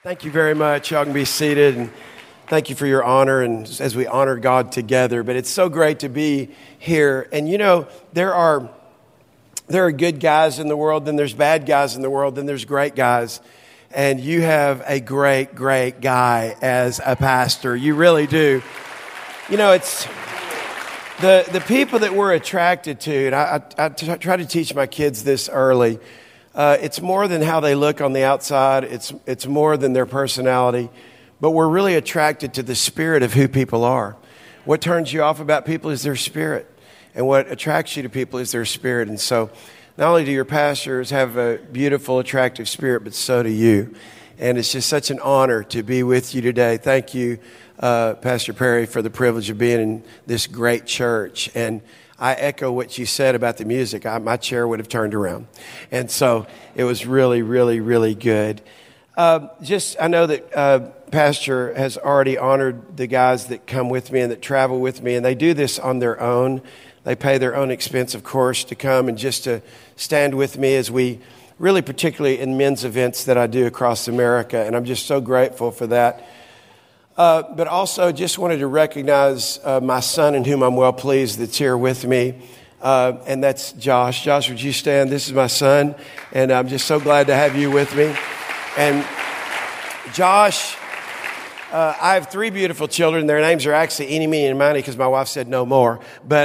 Thank you very much. Y'all can be seated, and thank you for your honor and as we honor God together. But it's so great to be here. And you know, there are good guys in the world, then there's bad guys in the world, then there's great guys. And you have a great, great guy as a pastor. You really do. You know, it's the people that we're attracted to, and I try to teach my kids this early. It's more than how they look on the outside. It's more than their personality. But we're really attracted to the spirit of who people are. What turns you off about people is their spirit. And what attracts you to people is their spirit. And so not only do your pastors have a beautiful, attractive spirit, but so do you. And it's just such an honor to be with you today. Thank you, Pastor Perry, for the privilege of being in this great church. And I echo what you said about the music. My chair would have turned around. And so it was really, really, really good. I know that Pastor has already honored the guys that come with me and that travel with me, and they do this on their own. They pay their own expense, of course, to come and just to stand with me as we really, particularly in men's events that I do across America. And I'm just so grateful for that. But also just wanted to recognize my son in whom I'm well pleased that's here with me. And that's Josh. Josh, would you stand? This is my son. And I'm just so glad to have you with me. And Josh, I have three beautiful children. Their names are actually Eeny, Meeny, and Miny because my wife said no more. But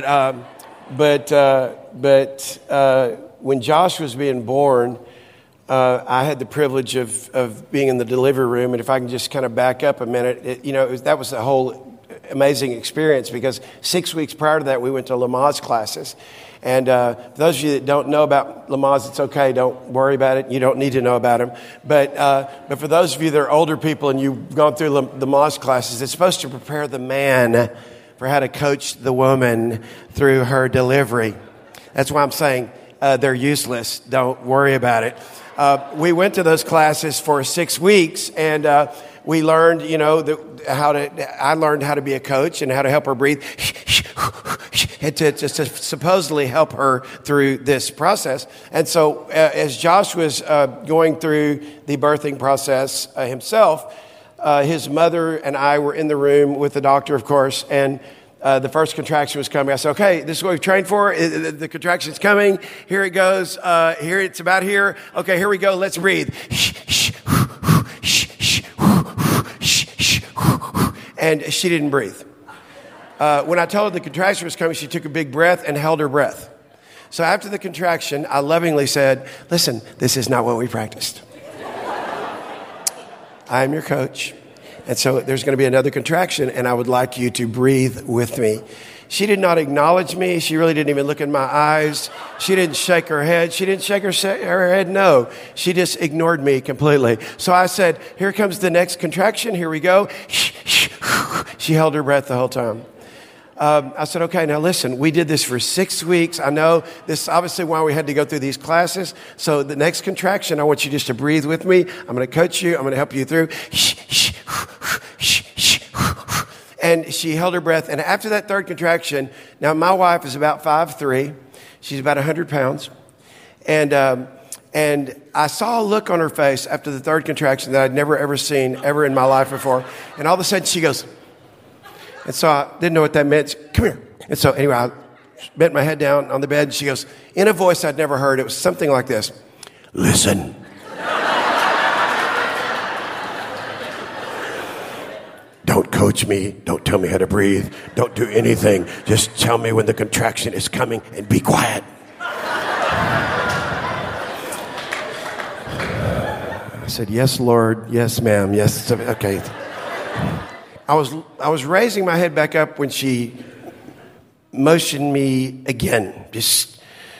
when Josh was being born, I had the privilege of being in the delivery room, and if I can just kind of back up a minute, that was a whole amazing experience because 6 weeks prior to that, we went to Lamaze classes. And for those of you that don't know about Lamaze, it's okay. Don't worry about it. You don't need to know about them. But for those of you that are older people and you've gone through the Lamaze classes, it's supposed to prepare the man for how to coach the woman through her delivery. That's why I'm saying they're useless. Don't worry about it. We went to those classes for 6 weeks, and we learned, I learned how to be a coach and how to help her breathe, and to supposedly help her through this process. And so, as Josh was going through the birthing process himself, his mother and I were in the room with the doctor, of course, and the first contraction was coming. I said, okay, this is what we've trained for. The contraction's coming. Here it goes. Here, it's about here. Okay, here we go. Let's breathe. And she didn't breathe. When I told her the contraction was coming, she took a big breath and held her breath. So after the contraction, I lovingly said, listen, this is not what we practiced. I am your coach. And so there's going to be another contraction, and I would like you to breathe with me. She did not acknowledge me. She really didn't even look in my eyes. She didn't shake her head. She didn't shake her head, no. She just ignored me completely. So I said, here comes the next contraction. Here we go. She held her breath the whole time. I said, okay, now listen, we did this for 6 weeks. I know this is obviously why we had to go through these classes. So the next contraction, I want you just to breathe with me. I'm going to coach you. I'm going to help you through. And she held her breath. And after that third contraction, now my wife is about 5'3". She's about 100 pounds. And I saw a look on her face after the third contraction that I'd never, ever seen ever in my life before. And all of a sudden she goes, and so I didn't know what that meant. Come here. And so anyway, I bent my head down on the bed. And she goes, in a voice I'd never heard. It was something like this. Listen. Don't coach me. Don't tell me how to breathe. Don't do anything. Just tell me when the contraction is coming and be quiet. I said, yes, Lord. Yes, ma'am. Yes. Okay. I was raising my head back up when she motioned me again. Just,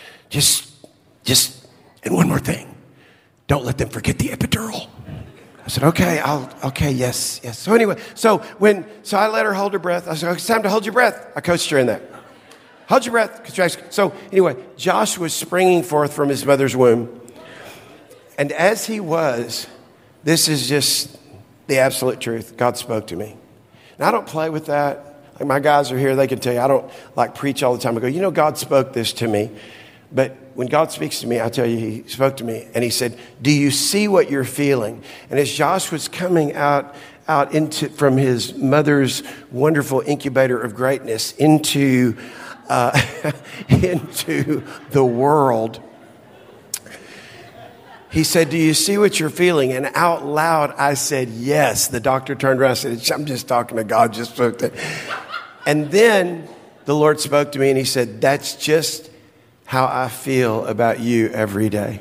and one more thing. Don't let them forget the epidural. I said, okay, yes. So anyway, so I let her hold her breath. I said, it's time to hold your breath. I coached her in that. Hold your breath. Contraction. So anyway, Josh was springing forth from his mother's womb. And as he was, this is just the absolute truth. God spoke to me. Now, I don't play with that. Like my guys are here, they can tell you, I don't like preach all the time. I go, God spoke this to me. But when God speaks to me, I tell you, he spoke to me and he said, do you see what you're feeling? And as Josh was coming out from his mother's wonderful incubator of greatness into the world, he said, do you see what you're feeling? And out loud, I said, yes. The doctor turned around and said, I'm just talking to God, just spoke to. And then the Lord spoke to me and he said, that's just how I feel about you every day.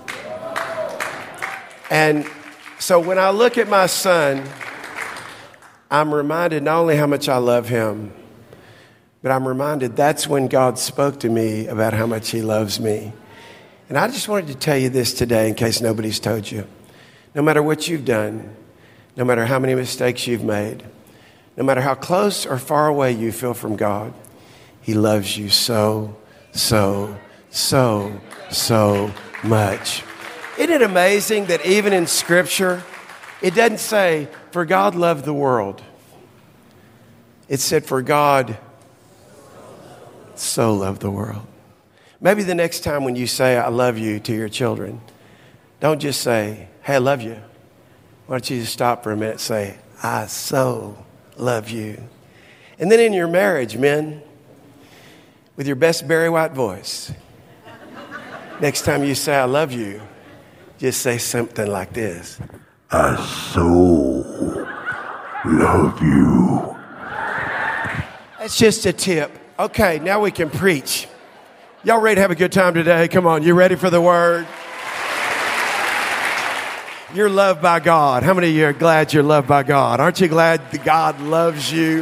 And so when I look at my son, I'm reminded not only how much I love him, but I'm reminded that's when God spoke to me about how much he loves me. And I just wanted to tell you this today in case nobody's told you. No matter what you've done, no matter how many mistakes you've made, no matter how close or far away you feel from God, he loves you so much. Isn't it amazing that even in Scripture, it doesn't say, for God loved the world. It said, for God so loved the world. Maybe the next time when you say, I love you to your children, don't just say, hey, I love you. Why don't you just stop for a minute and say, I so love you. And then in your marriage, men, with your best Barry White voice, next time you say, I love you, just say something like this. I so love you. That's just a tip. Okay, now we can preach. Y'all ready to have a good time today? Come on, you ready for the word? You're loved by God. How many of you are glad you're loved by God? Aren't you glad that God loves you?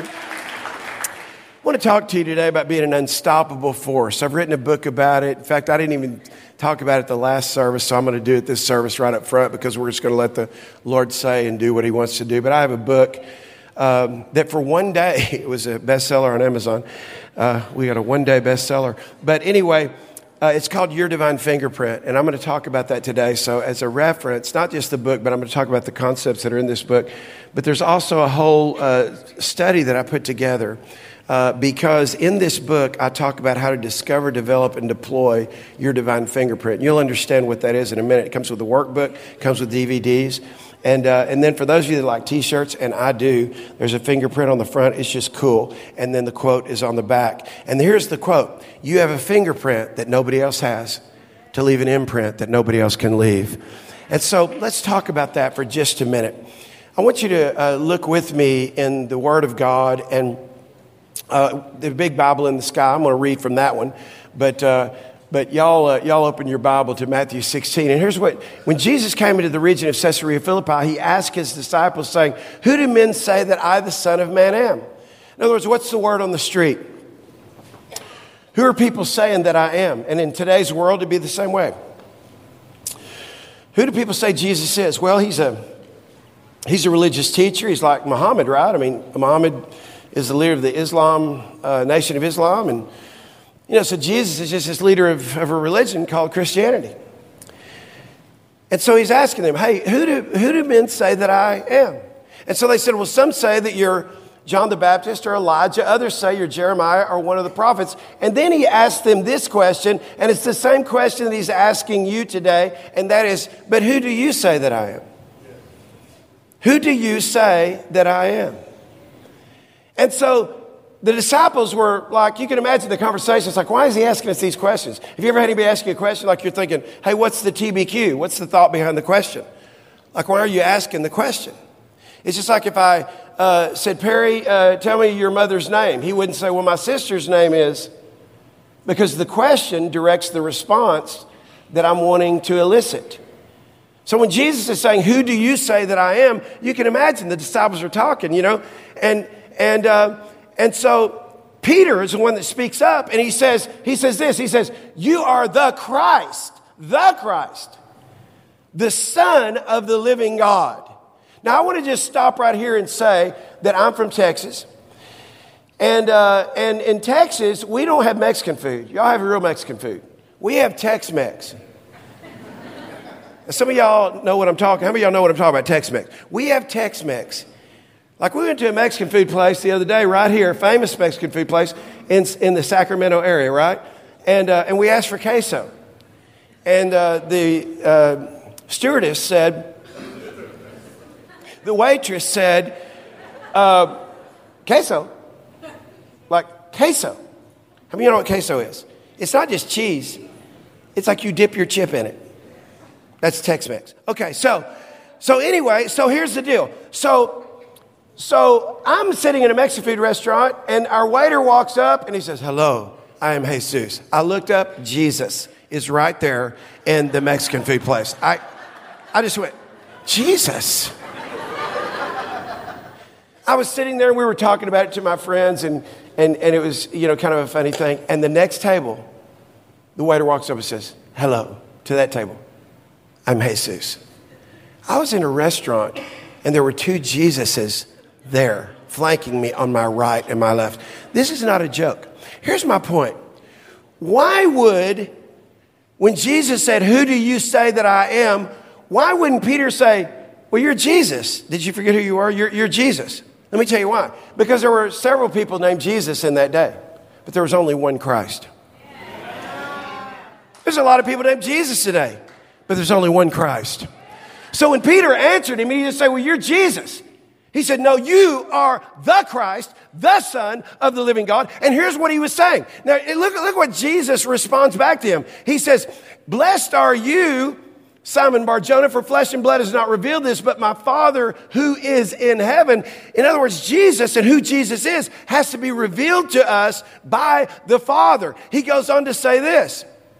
I want to talk to you today about being an unstoppable force. I've written a book about it. In fact, I didn't even talk about it the last service, so I'm going to do it this service right up front because we're just going to let the Lord say and do what he wants to do. But I have a book that for one day, it was a bestseller on Amazon. We got a one-day bestseller. But anyway, it's called Your Divine Fingerprint, and I'm going to talk about that today. So as a reference, not just the book, but I'm going to talk about the concepts that are in this book. But there's also a whole study that I put together because in this book, I talk about how to discover, develop, and deploy your divine fingerprint. You'll understand what that is in a minute. It comes with a workbook, comes with DVDs. And then for those of you that like T-shirts, and I do, there's a fingerprint on the front. It's just cool. And then the quote is on the back. And here's the quote. You have a fingerprint that nobody else has to leave an imprint that nobody else can leave. And so let's talk about that for just a minute. I want you to look with me in the Word of God and the big Bible in the sky. I'm going to read from that one. But y'all open your Bible to Matthew 16. And here's when Jesus came into the region of Caesarea Philippi, he asked his disciples saying, who do men say that I, the Son of Man, am? In other words, what's the word on the street? Who are people saying that I am? And in today's world, it'd be the same way. Who do people say Jesus is? Well, he's a religious teacher. He's like Muhammad, right? I mean, Muhammad is the leader of the Nation of Islam. And so Jesus is just this leader of a religion called Christianity. And so he's asking them, hey, who do men say that I am? And so they said, well, some say that you're John the Baptist or Elijah. Others say you're Jeremiah or one of the prophets. And then he asked them this question, and it's the same question that he's asking you today, and that is, but who do you say that I am? Who do you say that I am? And so the disciples were like, you can imagine the conversation. It's like, why is he asking us these questions? Have you ever had anybody ask you a question like you're thinking, hey, what's the TBQ? What's the thought behind the question? Like, why are you asking the question? It's just like if I said, Perry, tell me your mother's name. He wouldn't say, well, my sister's name is, because the question directs the response that I'm wanting to elicit. So when Jesus is saying, who do you say that I am? You can imagine the disciples are talking, And so Peter is the one that speaks up, and he says this. He says, you are the Christ, the Son of the living God. Now, I want to just stop right here and say that I'm from Texas. And in Texas, we don't have Mexican food. Y'all have real Mexican food. We have Tex-Mex. Some of y'all know what I'm talking. How many of y'all know what I'm talking about, Tex-Mex? We have Tex-Mex. Like we went to a Mexican food place the other day right here, a famous Mexican food place in the Sacramento area, right? And we asked for queso. And the stewardess said, the waitress said, queso. Like queso. How many of you know what queso is? It's not just cheese. It's like you dip your chip in it. That's Tex-Mex. Okay, so anyway, so here's the deal. So I'm sitting in a Mexican food restaurant, and our waiter walks up, and he says, hello, I am Jesus. I looked up, Jesus is right there in the Mexican food place. I just went, Jesus. I was sitting there, and we were talking about it to my friends, and it was, kind of a funny thing. And the next table, the waiter walks up and says, hello, to that table. I'm Jesus. I was in a restaurant, and there were two Jesuses there, flanking me on my right and my left. This is not a joke. Here's my point. Why would, when Jesus said, who do you say that I am? Why wouldn't Peter say, well, you're Jesus. Did you forget who you are? You're Jesus. Let me tell you why. Because there were several people named Jesus in that day, but there was only one Christ. There's a lot of people named Jesus today, but there's only one Christ. So when Peter answered him, he didn't say, well, you're Jesus. He said, no, you are the Christ, the Son of the living God. And here's what he was saying. Now, look what Jesus responds back to him. He says, blessed are you, Simon Bar-Jonah, for flesh and blood has not revealed this, but my Father who is in heaven. In other words, Jesus and who Jesus is has to be revealed to us by the Father. He goes on to say this.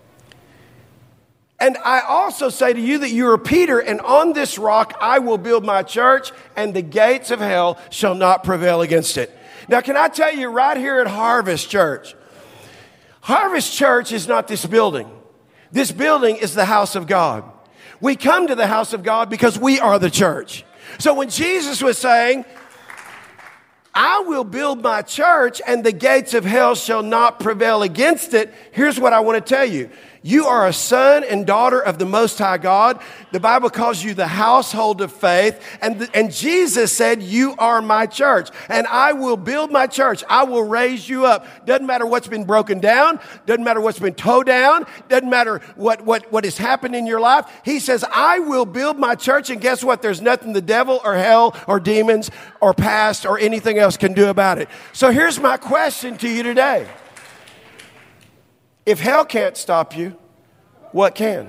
And I also say to you that you are Peter, and on this rock I will build my church, and the gates of hell shall not prevail against it. Now, can I tell you right here at Harvest Church, Harvest Church is not this building. This building is the house of God. We come to the house of God because we are the church. So when Jesus was saying, I will build my church and the gates of hell shall not prevail against it, here's what I want to tell you. You are a son and daughter of the Most High God. The Bible calls you the household of faith. And Jesus said, you are my church. And I will build my church. I will raise you up. Doesn't matter what's been broken down. Doesn't matter what's been towed down. Doesn't matter what has happened in your life. He says, I will build my church. And guess what? There's nothing the devil or hell or demons or past or anything else can do about it. So here's my question to you today. If hell can't stop you, what can?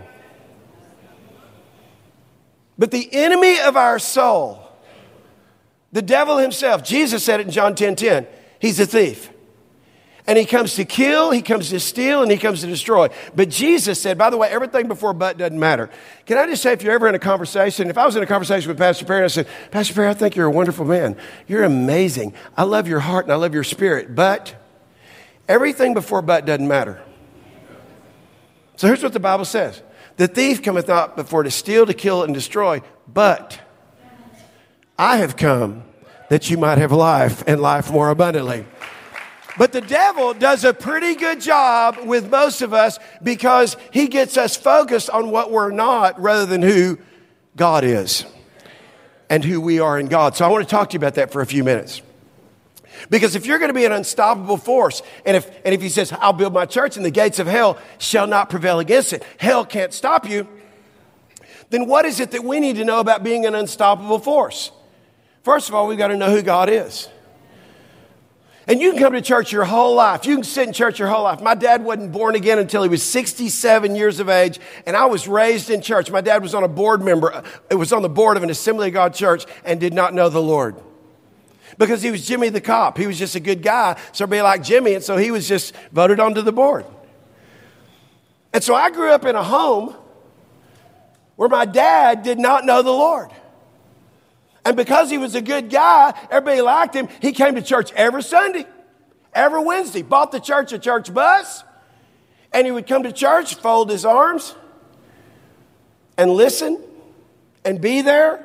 But the enemy of our soul, the devil himself, Jesus said it in John 10:10, he's a thief. And he comes to kill, he comes to steal, and he comes to destroy. But Jesus said, by the way, everything before but doesn't matter. Can I just say, if you're ever in a conversation, if I was in a conversation with Pastor Perry, and I said, Pastor Perry, I think you're a wonderful man. You're amazing. I love your heart and I love your spirit. But everything before but doesn't matter. So here's what the Bible says. The thief cometh not before to steal, to kill, and destroy, but I have come that you might have life and life more abundantly. But the devil does a pretty good job with most of us because he gets us focused on what we're not rather than who God is and who we are in God. So I want to talk to you about that for a few minutes. Because if you're going to be an unstoppable force, and if he says, I'll build my church and the gates of hell shall not prevail against it, hell can't stop you, then what is it that we need to know about being an unstoppable force? First of all, we've got to know who God is. And you can come to church your whole life. You can sit in church your whole life. My dad wasn't born again until he was 67 years of age, and I was raised in church. My dad was on the board of an Assembly of God church and did not know the Lord. Because he was Jimmy the cop. He was just a good guy. So everybody liked Jimmy, and so he was just voted onto the board. And so I grew up in a home where my dad did not know the Lord. And because he was a good guy, everybody liked him. He came to church every Sunday, every Wednesday, bought the church a church bus, and he would come to church, fold his arms, and listen, and be there.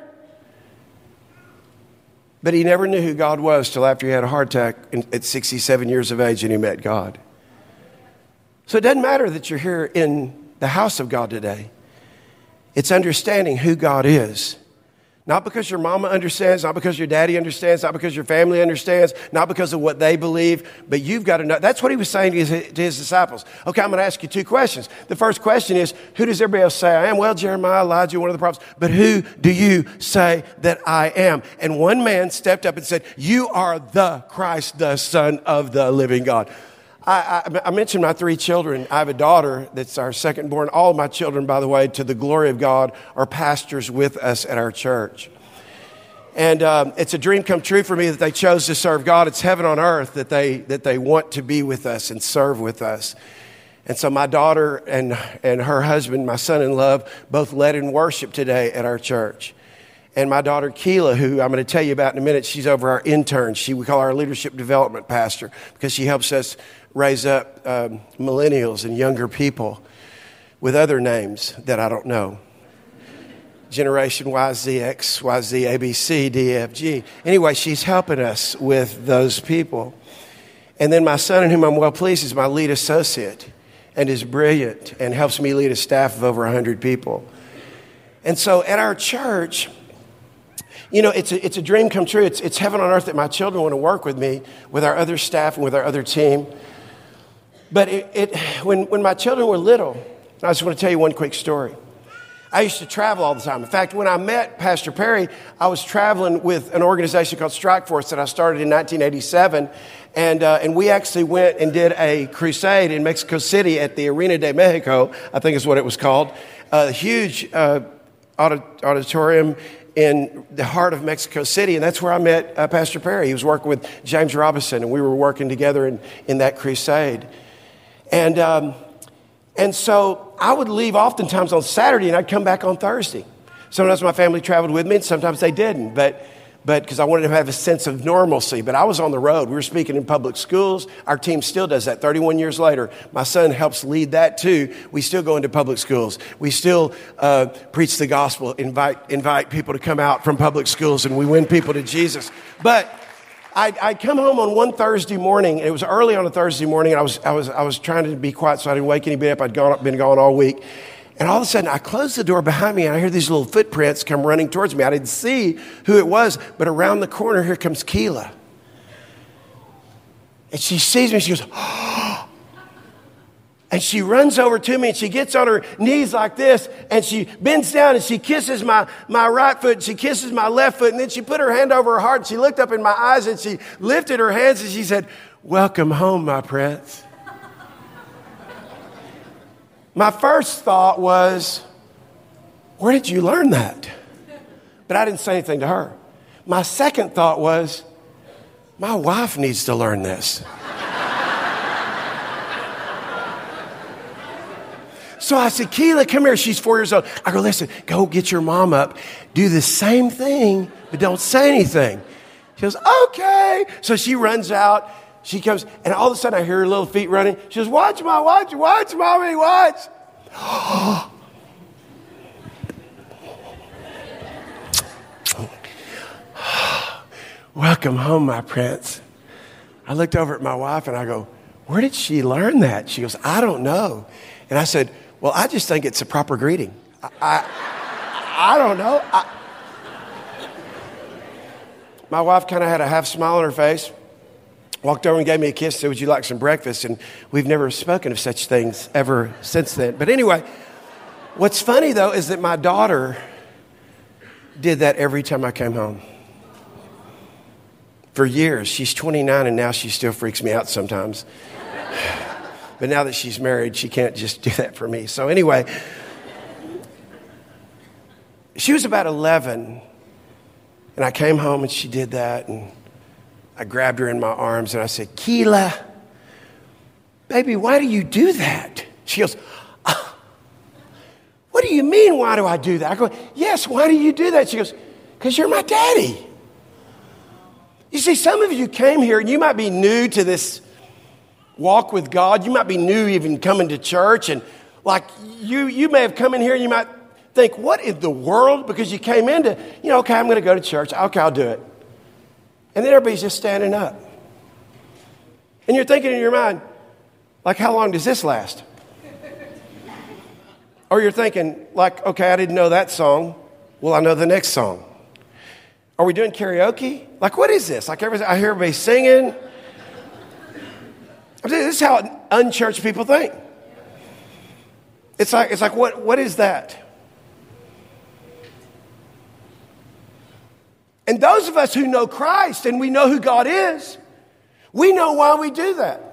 But he never knew who God was till after he had a heart attack at 67 years of age and he met God. So it doesn't matter that you're here in the house of God today. It's understanding who God is, Not because your mama understands, not because your daddy understands, not because your family understands, not because of what they believe, but you've got to know. That's what he was saying to his disciples. Okay, I'm going to ask you 2 questions. The first question is, who does everybody else say I am? Well, Jeremiah, Elijah, one of the prophets. But who do you say that I am? And one man stepped up and said, you are the Christ, the Son of the living God. I mentioned my 3 children. I have a daughter that's our second born. All of my children, by the way, to the glory of God, are pastors with us at our church. And it's a dream come true for me that they chose to serve God. It's heaven on earth that they want to be with us and serve with us. And so my daughter and her husband, my son in love, both led in worship today at our church. And my daughter, Keela, who I'm going to tell you about in a minute, she's over our intern. We call her our leadership development pastor because she helps us raise up millennials and younger people with other names that I don't know. Generation Y, Z, X, Y, Z, A, B, C, D, F, G. Anyway, she's helping us with those people. And then my son, in whom I'm well pleased, is my lead associate and is brilliant and helps me lead a staff of over 100 people. And so at our church, you know, it's a dream come true. It's heaven on earth that my children want to work with me, with our other staff and with our other team. But when my children were little, I just want to tell you one quick story. I used to travel all the time. In fact, when I met Pastor Perry, I was traveling with an organization called Strike Force that I started in 1987. And we actually went and did a crusade in Mexico City at the Arena de Mexico, I think is what it was called. A huge auditorium in the heart of Mexico City. And that's where I met Pastor Perry. He was working with James Robinson, and we were working together in that crusade. And so I would leave oftentimes on Saturday and I'd come back on Thursday. Sometimes my family traveled with me and sometimes they didn't, but because I wanted to have a sense of normalcy. But I was on the road. We were speaking in public schools. Our team still does that 31 years later. My son helps lead that too. We still go into public schools. We still preach the gospel, invite people to come out from public schools, and we win people to Jesus. But I'd come home on one Thursday morning. It was early on a Thursday morning, and I was trying to be quiet so I didn't wake anybody up. I'd been gone all week. And all of a sudden, I closed the door behind me, and I hear these little footprints come running towards me. I didn't see who it was, but around the corner, here comes Keela. And she sees me, she goes, oh. And she runs over to me, and she gets on her knees like this, and she bends down, and she kisses my right foot, and she kisses my left foot, and then she put her hand over her heart, and she looked up in my eyes, and she lifted her hands, and she said, welcome home, my prince. My first thought was, where did you learn that? But I didn't say anything to her. My second thought was, my wife needs to learn this. So I said, Keela, come here. She's 4 years old. I go, listen, go get your mom up. Do the same thing, but don't say anything. She goes, okay. So she runs out. She comes, and all of a sudden I hear her little feet running. She goes, watch, mommy, watch. Welcome home, my prince. I looked over at my wife and I go, where did she learn that? She goes, I don't know. And I said, well, I just think it's a proper greeting. I don't know. My wife kind of had a half smile on her face. Walked over and gave me a kiss, said, would you like some breakfast? And we've never spoken of such things ever since then. But anyway, what's funny, though, is that my daughter did that every time I came home. For years. She's 29, and now she still freaks me out sometimes. But now that she's married, she can't just do that for me. So anyway, she was about 11, and I came home, and she did that, and I grabbed her in my arms and I said, Keela, baby, why do you do that? She goes, what do you mean, why do I do that? I go, yes, why do you do that? She goes, because you're my daddy. You see, some of you came here and you might be new to this walk with God. You might be new even coming to church. And like you may have come in here and you might think, what in the world? Because you came into, okay, I'm going to go to church. Okay, I'll do it. And then everybody's just standing up. And you're thinking in your mind, like, how long does this last? Or you're thinking, like, okay, I didn't know that song. Well, I know the next song. Are we doing karaoke? Like, what is this? Like, I hear everybody singing. This is how unchurched people think. It's like what is that? And those of us who know Christ and we know who God is, we know why we do that.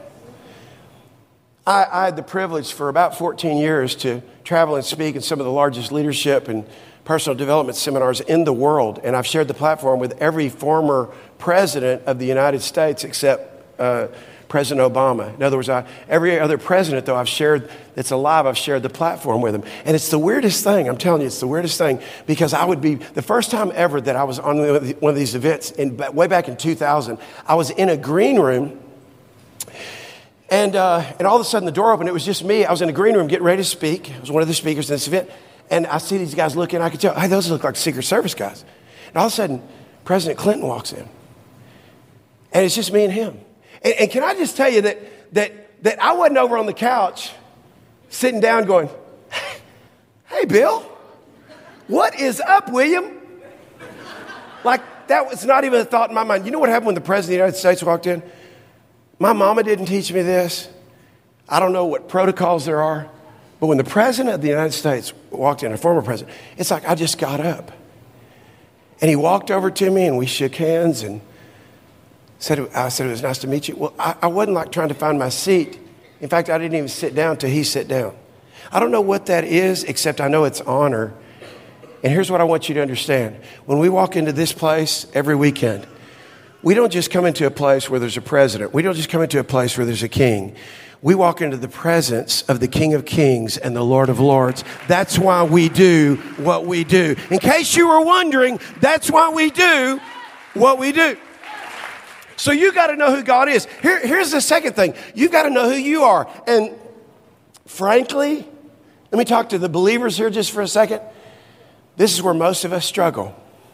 I had the privilege for about 14 years to travel and speak in some of the largest leadership and personal development seminars in the world. And I've shared the platform with every former president of the United States except President Obama. In other words, every other president, though, I've shared that's alive, I've shared the platform with him. And it's the weirdest thing. I'm telling you, it's the weirdest thing, because I would be, the first time ever that I was on one of these events, way back in 2000, I was in a green room. And all of a sudden the door opened. It was just me. I was in a green room getting ready to speak. I was one of the speakers in this event. And I see these guys looking. I could tell, hey, those look like Secret Service guys. And all of a sudden, President Clinton walks in. And it's just me and him. And can I just tell you that I wasn't over on the couch sitting down going, hey, Bill, what is up, William? Like, that was not even a thought in my mind. You know what happened when the President of the United States walked in? My mama didn't teach me this. I don't know what protocols there are. But when the President of the United States walked in, a former president, it's like I just got up. And he walked over to me and we shook hands and I said, it was nice to meet you. Well, I wasn't like trying to find my seat. In fact, I didn't even sit down till he sat down. I don't know what that is, except I know it's honor. And here's what I want you to understand. When we walk into this place every weekend, we don't just come into a place where there's a president. We don't just come into a place where there's a king. We walk into the presence of the King of Kings and the Lord of Lords. That's why we do what we do. In case you were wondering, that's why we do what we do. So you got to know who God is. Here's the second thing. You've got to know who you are. And frankly, let me talk to the believers here just for a second. This is where most of us struggle.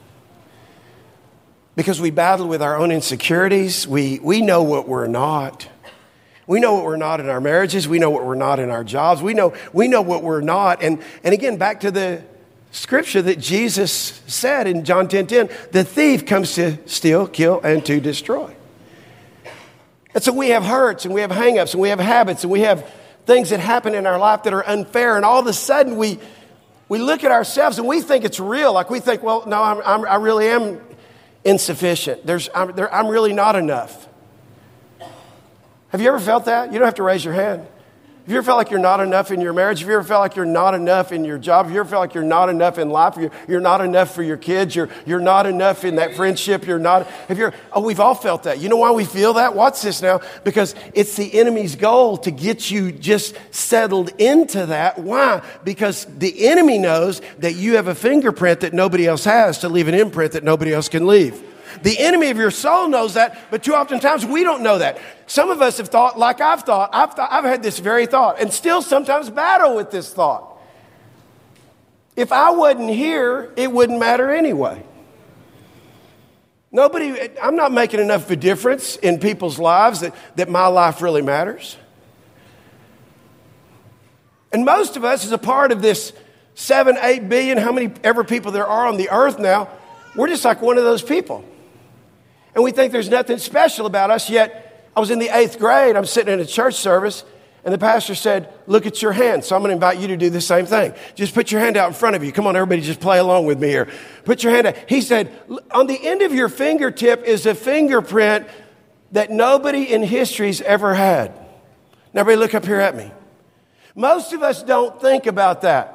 Because we battle with our own insecurities. We know what we're not. We know what we're not in our marriages. We know what we're not in our jobs. We know what we're not. And again, back to the scripture that Jesus said in John 10:10, the thief comes to steal, kill, and to destroy. And so we have hurts and we have hang-ups and we have habits and we have things that happen in our life that are unfair. And all of a sudden we look at ourselves and we think it's real. Like we think, well, no, I really am insufficient. I'm really not enough. Have you ever felt that? You don't have to raise your hand. Have you ever felt like you're not enough in your marriage? Have you ever felt like you're not enough in your job? Have you ever felt like you're not enough in life? You're not enough for your kids. You're not enough in that friendship. We've all felt that. You know why we feel that? Watch this now. Because it's the enemy's goal to get you just settled into that. Why? Because the enemy knows that you have a fingerprint that nobody else has to leave an imprint that nobody else can leave. The enemy of your soul knows that, but too often times we don't know that. Some of us have thought like I've thought. I've had this very thought and still sometimes battle with this thought. If I wasn't here, it wouldn't matter anyway. I'm not making enough of a difference in people's lives that my life really matters. And most of us, as a part of this 7, 8 billion, how many ever people there are on the earth now, we're just like one of those people. And we think there's nothing special about us, yet I was in the 8th grade. I'm sitting in a church service, and the pastor said, look at your hand. So I'm going to invite you to do the same thing. Just put your hand out in front of you. Come on, everybody, just play along with me here. Put your hand out. He said, on the end of your fingertip is a fingerprint that nobody in history's ever had. Now, everybody look up here at me. Most of us don't think about that.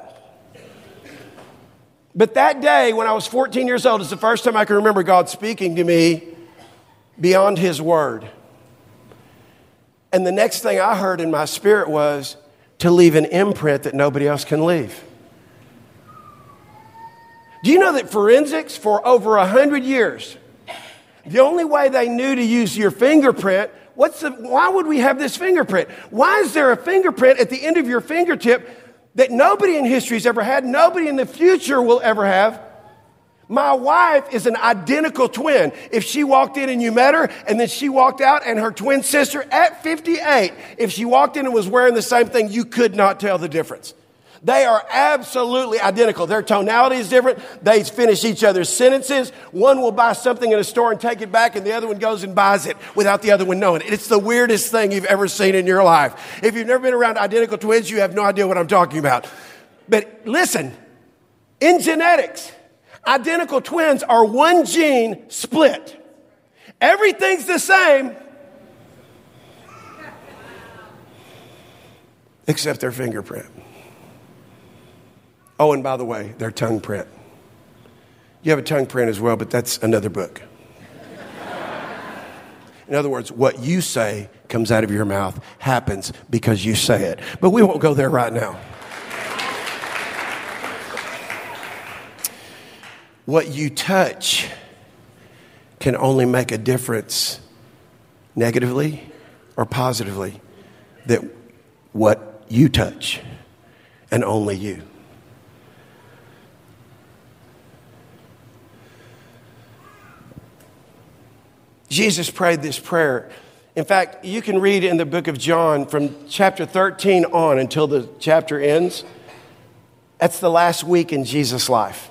But that day, when I was 14 years old, is the first time I can remember God speaking to me beyond His Word. And the next thing I heard in my spirit was to leave an imprint that nobody else can leave. Do you know that forensics for over 100 years, the only way they knew to use your fingerprint, why would we have this fingerprint? Why is there a fingerprint at the end of your fingertip that nobody in history's ever had, nobody in the future will ever have? My wife is an identical twin. If she walked in and you met her, and then she walked out and her twin sister at 58, if she walked in and was wearing the same thing, you could not tell the difference. They are absolutely identical. Their tonality is different. They finish each other's sentences. One will buy something in a store and take it back, and the other one goes and buys it without the other one knowing it. It's the weirdest thing you've ever seen in your life. If you've never been around identical twins, you have no idea what I'm talking about. But listen, in genetics, identical twins are one gene split. Everything's the same except their fingerprint. Oh, and by the way, their tongue print. You have a tongue print as well, but that's another book. In other words, what you say comes out of your mouth happens because you say it. But we won't go there right now. What you touch can only make a difference negatively or positively that what you touch and only you. Jesus prayed this prayer. In fact, you can read in the book of John from chapter 13 on until the chapter ends. That's the last week in Jesus' life.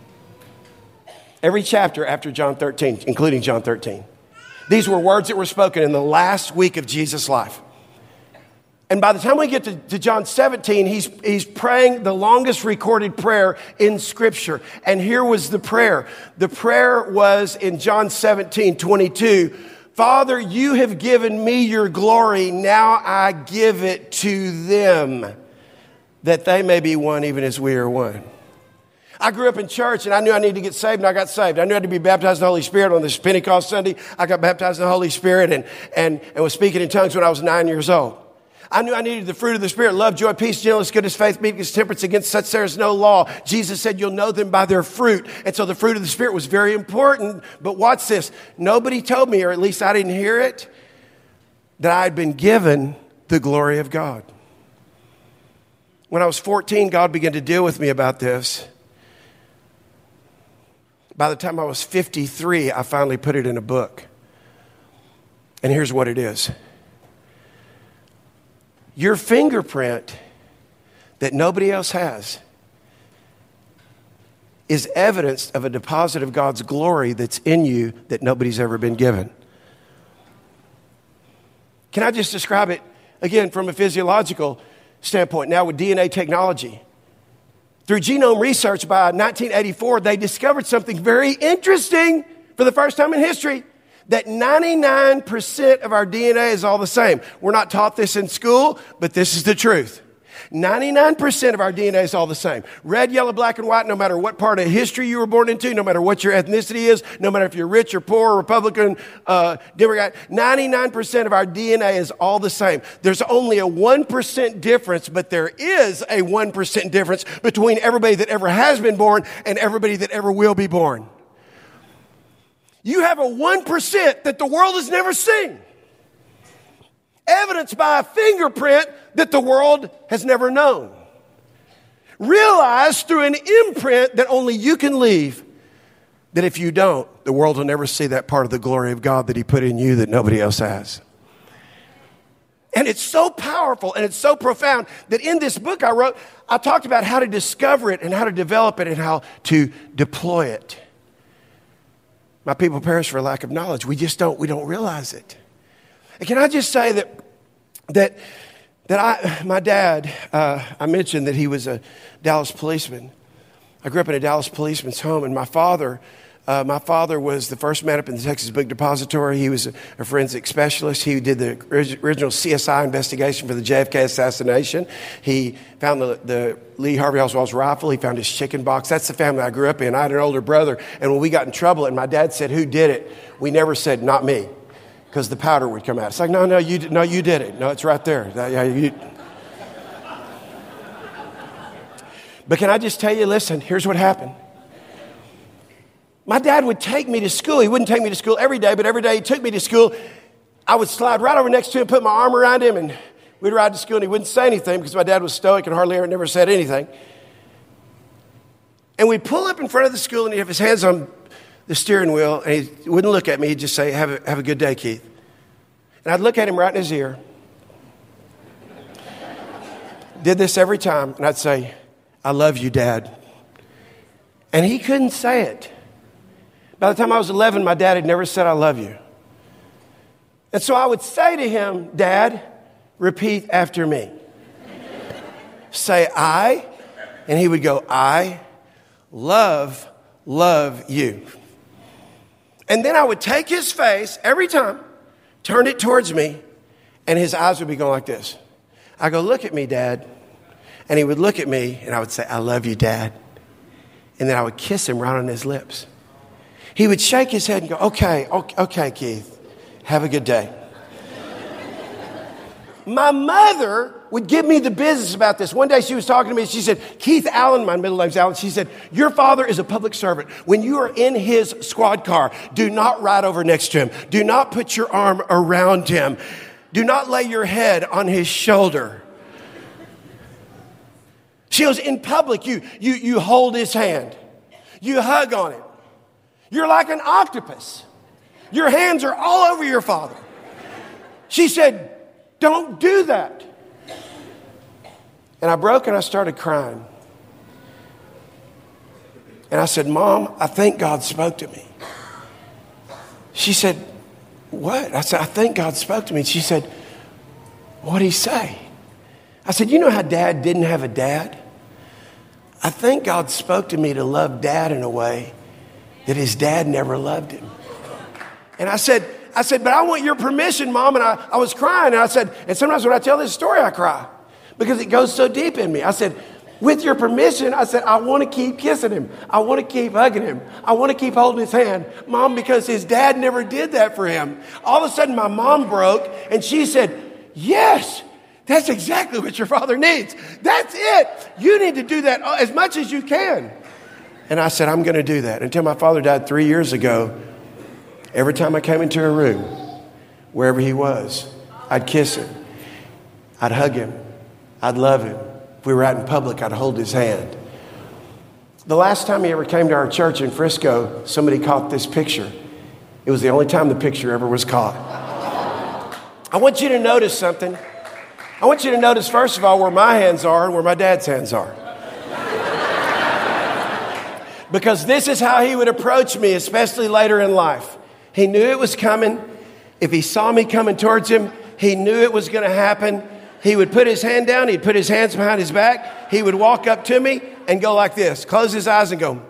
Every chapter after John 13, including John 13. These were words that were spoken in the last week of Jesus' life. And by the time we get to John 17, he's praying the longest recorded prayer in Scripture. And here was the prayer. The prayer was in John 17:22. Father, you have given me your glory. Now I give it to them, that they may be one even as we are one. I grew up in church and I knew I needed to get saved, and I got saved. I knew I had to be baptized in the Holy Spirit on this Pentecost Sunday. I got baptized in the Holy Spirit and was speaking in tongues when I was 9 years old. I knew I needed the fruit of the Spirit: love, joy, peace, gentleness, goodness, faith, meekness, temperance. Against such there is no law. Jesus said you'll know them by their fruit. And so the fruit of the Spirit was very important. But watch this. Nobody told me, or at least I didn't hear it, that I had been given the glory of God. When I was 14, God began to deal with me about this. By the time I was 53, I finally put it in a book. And here's what it is. Your fingerprint that nobody else has is evidence of a deposit of God's glory that's in you that nobody's ever been given. Can I just describe it again from a physiological standpoint? Now with DNA technology, through genome research by 1984, they discovered something very interesting for the first time in history. That 99% of our DNA is all the same. We're not taught this in school, but this is the truth. 99% of our DNA is all the same. Red, yellow, black, and white, no matter what part of history you were born into, no matter what your ethnicity is, no matter if you're rich or poor, Republican, Democrat, 99% of our DNA is all the same. There's only a 1% difference, but there is a 1% difference between everybody that ever has been born and everybody that ever will be born. You have a 1% that the world has never seen. Evidenced by a fingerprint that the world has never known. Realized through an imprint that only you can leave. That if you don't, the world will never see that part of the glory of God that He put in you that nobody else has. And it's so powerful and it's so profound that in this book I wrote, I talked about how to discover it and how to develop it and how to deploy it. My people perish for lack of knowledge. We don't realize it. And can I just say that my dad, I mentioned that he was a Dallas policeman. I grew up in a Dallas policeman's home, and my father was the first man up in the Texas Book Depository. He was a forensic specialist. He did the original CSI investigation for the JFK assassination. He found the Lee Harvey Oswald's rifle. He found his chicken box. That's the family I grew up in. I had an older brother, and when we got in trouble and my dad said, "Who did it?" we never said, "Not me," because the powder would come out. It's like, no, you did it. No, it's right there. But can I just tell you, listen, here's what happened. My dad would take me to school. He wouldn't take me to school every day, but every day he took me to school. I would slide right over next to him, put my arm around him, and we'd ride to school, and he wouldn't say anything because my dad was stoic and hardly ever never said anything. And we'd pull up in front of the school, and he'd have his hands on the steering wheel, and he wouldn't look at me. He'd just say, have a good day, Keith. And I'd look at him right in his ear. did this every time, and I'd say, I love you, Dad. And he couldn't say it. By the time I was 11, my dad had never said, I love you. And so I would say to him, Dad, repeat after me. Say, I, and he would go, I love you. And then I would take his face every time, turn it towards me, and his eyes would be going like this. I go, look at me, Dad. And he would look at me, and I would say, I love you, Dad. And then I would kiss him right on his lips. He would shake his head and go, okay, Keith, have a good day. My mother would give me the business about this. One day she was talking to me. She said, Keith Allen, my middle name's Allen. She said, your father is a public servant. When you are in his squad car, do not ride over next to him. Do not put your arm around him. Do not lay your head on his shoulder. She goes, in public, you hold his hand. You hug on him. You're like an octopus. Your hands are all over your father. She said, don't do that. And I broke and I started crying. And I said, Mom, I think God spoke to me. She said, what? I said, I think God spoke to me. She said, what'd he say? I said, you know how Dad didn't have a dad? I think God spoke to me to love Dad in a way that his dad never loved him. And I said, but I want your permission, Mom. And I was crying. And I said, and sometimes when I tell this story, I cry because it goes so deep in me. I said, with your permission, I said, I want to keep kissing him. I want to keep hugging him. I want to keep holding his hand, Mom, because his dad never did that for him. All of a sudden, my mom broke and she said, yes, that's exactly what your father needs. That's it. You need to do that as much as you can. And I said, I'm going to do that. Until my father died 3 years ago, every time I came into a room, wherever he was, I'd kiss him. I'd hug him. I'd love him. If we were out in public, I'd hold his hand. The last time he ever came to our church in Frisco, somebody caught this picture. It was the only time the picture ever was caught. I want you to notice something. I want you to notice, first of all, where my hands are and where my dad's hands are. Because this is how he would approach me, especially later in life. He knew it was coming. If he saw me coming towards him, he knew it was going to happen. He would put his hand down. He'd put his hands behind his back. He would walk up to me and go like this, close his eyes and go.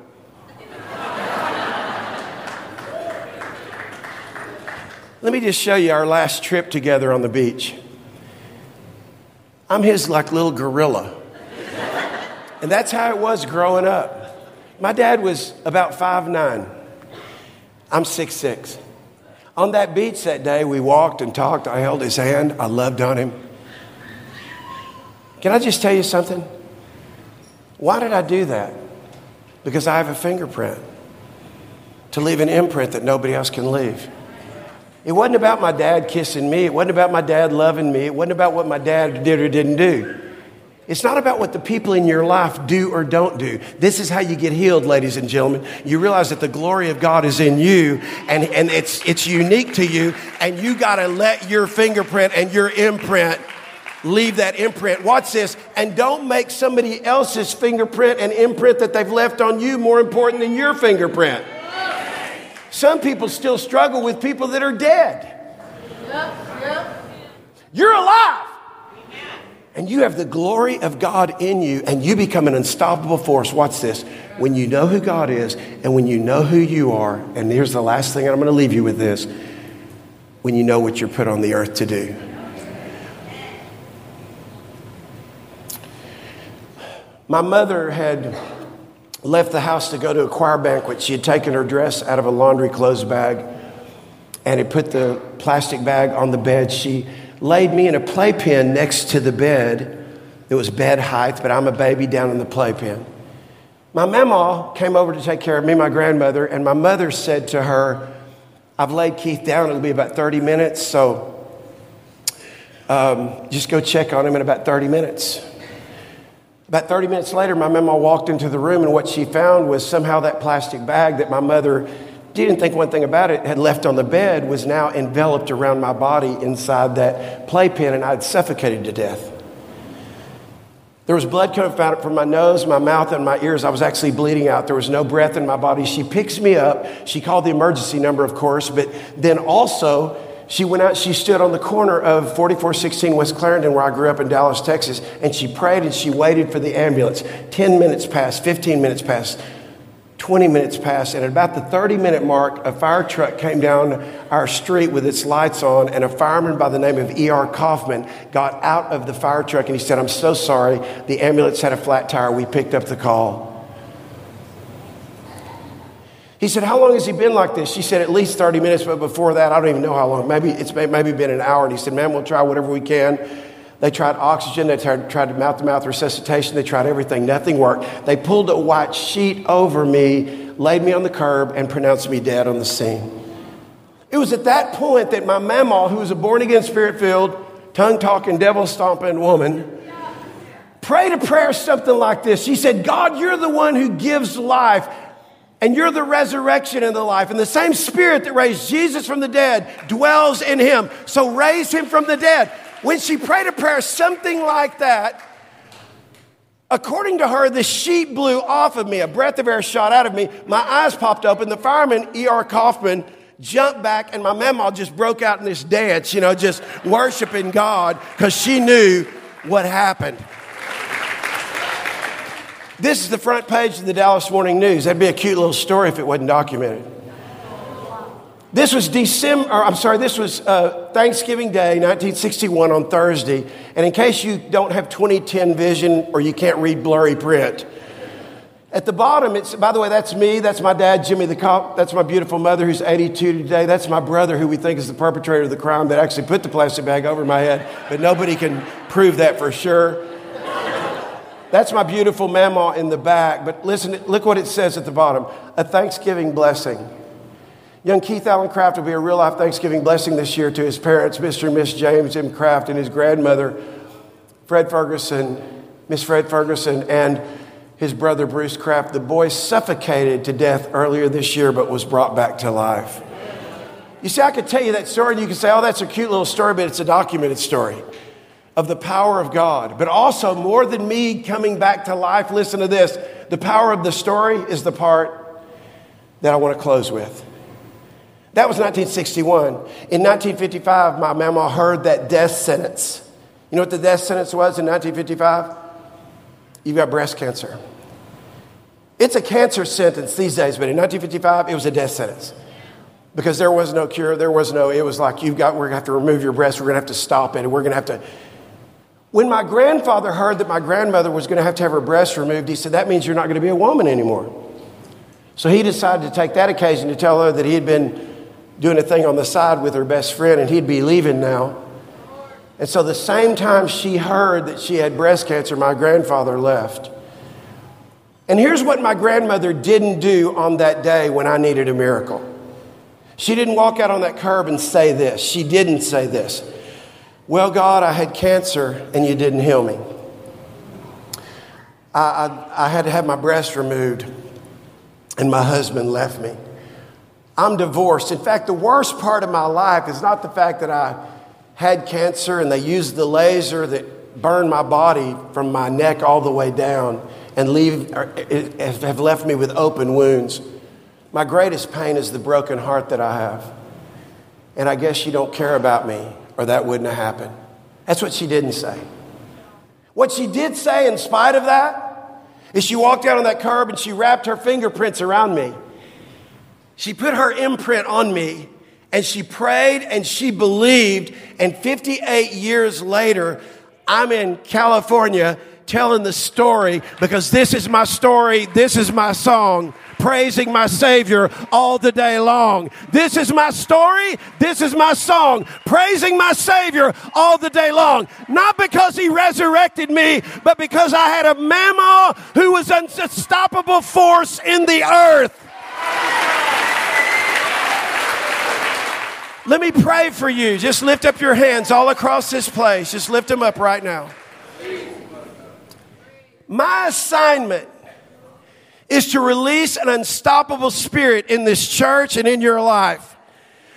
Let me just show you our last trip together on the beach. I'm his like little gorilla. And that's how it was growing up. My dad was about 5'9". I'm 6'6". On that beach that day, we walked and talked. I held his hand. I loved on him. Can I just tell you something? Why did I do that? Because I have a fingerprint to leave an imprint that nobody else can leave. It wasn't about my dad kissing me. It wasn't about my dad loving me. It wasn't about what my dad did or didn't do. It's not about what the people in your life do or don't do. This is how you get healed, ladies and gentlemen. You realize that the glory of God is in you and it's unique to you, and you got to let your fingerprint and your imprint leave that imprint. Watch this. And don't make somebody else's fingerprint and imprint that they've left on you more important than your fingerprint. Some people still struggle with people that are dead. You're alive. And you have the glory of God in you, and you become an unstoppable force. Watch this. When you know who God is and when you know who you are, and here's the last thing, I'm going to leave you with this. When you know what you're put on the earth to do. My mother had left the house to go to a choir banquet. She had taken her dress out of a laundry clothes bag and had put the plastic bag on the bed. She laid me in a playpen next to the bed. It was bed height, but I'm a baby down in the playpen. My mama came over to take care of me, my grandmother, and my mother said to her, I've laid Keith down. It'll be about 30 minutes, so just go check on him in about 30 minutes. About 30 minutes later, my mama walked into the room, and what she found was somehow that plastic bag that my mother didn't think one thing about it, had left on the bed, was now enveloped around my body inside that playpen, and I'd suffocated to death. There was blood coming out from my nose, my mouth, and my ears. I was actually bleeding out. There was no breath in my body. She picks me up. She called the emergency number, of course, but then also she went out. She stood on the corner of 4416 West Clarendon, where I grew up in Dallas, Texas, and she prayed and she waited for the ambulance. 10 minutes passed, 15 minutes passed, 20 minutes passed, and at about the 30-minute mark, a fire truck came down our street with its lights on, and a fireman by the name of E.R. Kaufman got out of the fire truck, and he said, "I'm so sorry, the ambulance had a flat tire. We picked up the call." He said, "How long has he been like this?" She said, "At least 30 minutes, but before that, I don't even know how long. Maybe been an hour." And he said, "Ma'am, we'll try whatever we can." They tried oxygen. They tried mouth-to-mouth resuscitation. They tried everything. Nothing worked. They pulled a white sheet over me, laid me on the curb, and pronounced me dead on the scene. It was at that point that my mama, who was a born-again, spirit-filled, tongue-talking, devil-stomping woman, prayed a prayer something like this. She said, "God, you're the one who gives life, and you're the resurrection and the life. And the same spirit that raised Jesus from the dead dwells in him. So raise him from the dead." When she prayed a prayer something like that, according to her, the sheet blew off of me. A breath of air shot out of me. My eyes popped open. The fireman, E.R. Kaufman, jumped back, and my mama just broke out in this dance, just worshiping God because she knew what happened. This is the front page of the Dallas Morning News. That'd be a cute little story if it wasn't documented. This was Thanksgiving Day, 1961 on Thursday. And in case you don't have 20/10 vision or you can't read blurry print, at the bottom, by the way, that's me. That's my dad, Jimmy the Cop. That's my beautiful mother, who's 82 today. That's my brother, who we think is the perpetrator of the crime that actually put the plastic bag over my head. But nobody can prove that for sure. That's my beautiful mama in the back. But listen, look what it says at the bottom. A Thanksgiving blessing. Young Keith Allen Craft will be a real-life Thanksgiving blessing this year to his parents, Mr. and Miss James M. Craft, and his grandmother, Miss Fred Ferguson, and his brother, Bruce Craft. The boy suffocated to death earlier this year, but was brought back to life. You see, I could tell you that story, and you can say, "Oh, that's a cute little story," but it's a documented story of the power of God. But also, more than me coming back to life, listen to this. The power of the story is the part that I want to close with. That was 1961. In 1955, my mama heard that death sentence. You know what the death sentence was in 1955? You've got breast cancer. It's a cancer sentence these days, but in 1955, it was a death sentence. Because there was no cure, it was like, we're going to have to remove your breast, we're going to have to stop it, and we're going to have to. When my grandfather heard that my grandmother was going to have her breast removed, he said, "That means you're not going to be a woman anymore." So he decided to take that occasion to tell her that he had been doing a thing on the side with her best friend, and he'd be leaving now. And so the same time she heard that she had breast cancer, my grandfather left. And here's what my grandmother didn't do on that day when I needed a miracle. She didn't walk out on that curb and say this. She didn't say this. "Well, God, I had cancer and you didn't heal me. I had to have my breast removed and my husband left me. I'm divorced. In fact, the worst part of my life is not the fact that I had cancer and they used the laser that burned my body from my neck all the way down and have left me with open wounds. My greatest pain is the broken heart that I have. And I guess you don't care about me, or that wouldn't have happened." That's what she didn't say. What she did say, in spite of that, is she walked out on that curb and she wrapped her fingerprints around me. She put her imprint on me, and she prayed and she believed. And 58 years later, I'm in California telling the story, because this is my story. This is my song, praising my Savior all the day long. This is my story. This is my song, praising my Savior all the day long. Not because he resurrected me, but because I had a mama who was an unstoppable force in the earth. Let me pray for you. Just lift up your hands all across this place. Just lift them up right now. My assignment is to release an unstoppable spirit in this church and in your life.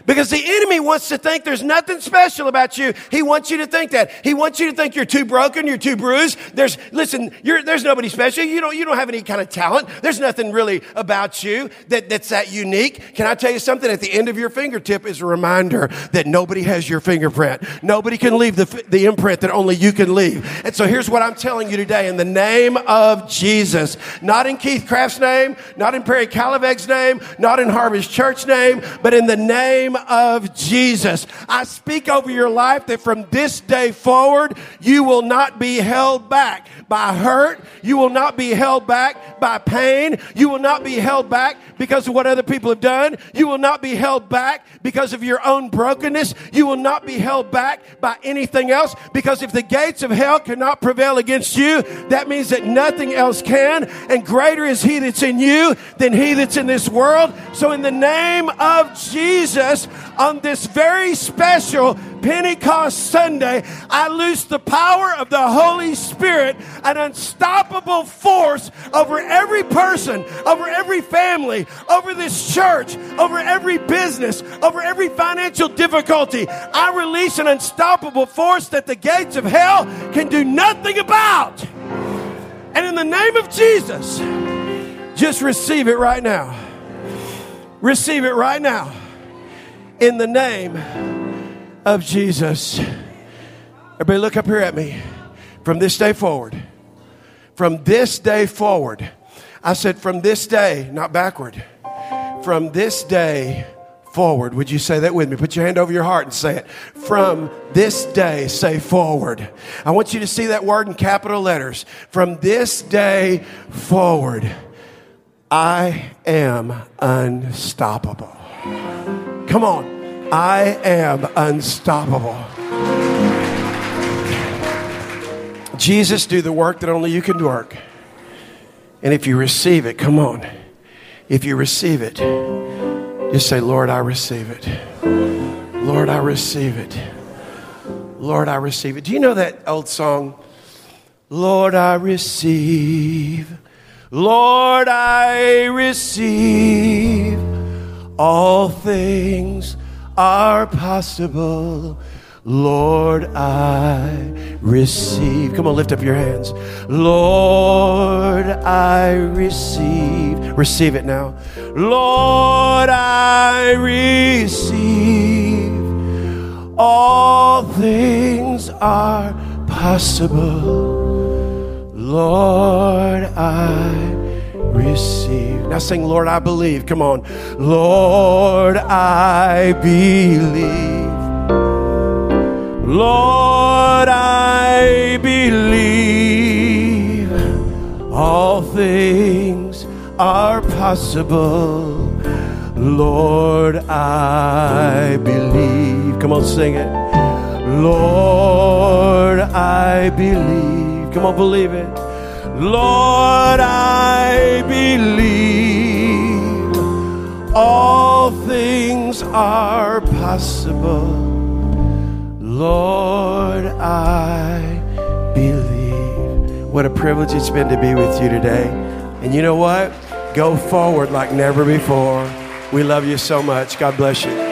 Because the enemy wants to think there's nothing special about you. He wants you to think that. He wants you to think you're too broken, you're too bruised. There's nobody special. You don't have any kind of talent. There's nothing really about you that's that unique. Can I tell you something? At the end of your fingertip is a reminder that nobody has your fingerprint. Nobody can leave the imprint that only you can leave. And so here's what I'm telling you today. In the name of Jesus, not in Keith Craft's name, not in Perry Calaveg's name, not in Harvest Church name, but in the name of Jesus. I speak over your life that from this day forward, you will not be held back by hurt. You will not be held back by pain. You will not be held back because of what other people have done. You will not be held back because of your own brokenness. You will not be held back by anything else, because if the gates of hell cannot prevail against you, that means that nothing else can, and greater is he that's in you than he that's in this world. So in the name of Jesus, on this very special Pentecost Sunday, I loose the power of the Holy Spirit, an unstoppable force over every person, over every family, over this church, over every business, over every financial difficulty. I release an unstoppable force that the gates of hell can do nothing about. And in the name of Jesus, just receive it right now. Receive it right now. In the name of Jesus. Everybody look up here at me. From this day forward. From this day forward. I said from this day, not backward. From this day forward. Would you say that with me? Put your hand over your heart and say it. From this day, say forward. I want you to see that word in capital letters. From this day forward, I am unstoppable. Come on. I am unstoppable. Jesus, do the work that only you can work. And if you receive it, come on. If you receive it, just say, Lord, I receive it. Lord, I receive it. Lord, I receive it. Do you know that old song? Lord, I receive. Lord, I receive. All things are possible. Lord, I receive. Come on, lift up your hands. Lord, I receive. Receive it now. Lord, I receive. All things are possible. Lord, I receive. Now sing, Lord, I believe. Come on. Lord, I believe. Lord, I believe. All things are possible. Lord, I believe. Come on, sing it. Lord, I believe. Come on, believe it. Lord, I believe. All things are possible. Lord, I believe. What a privilege it's been to be with you today. And you know what? Go forward like never before. We love you so much. God bless you.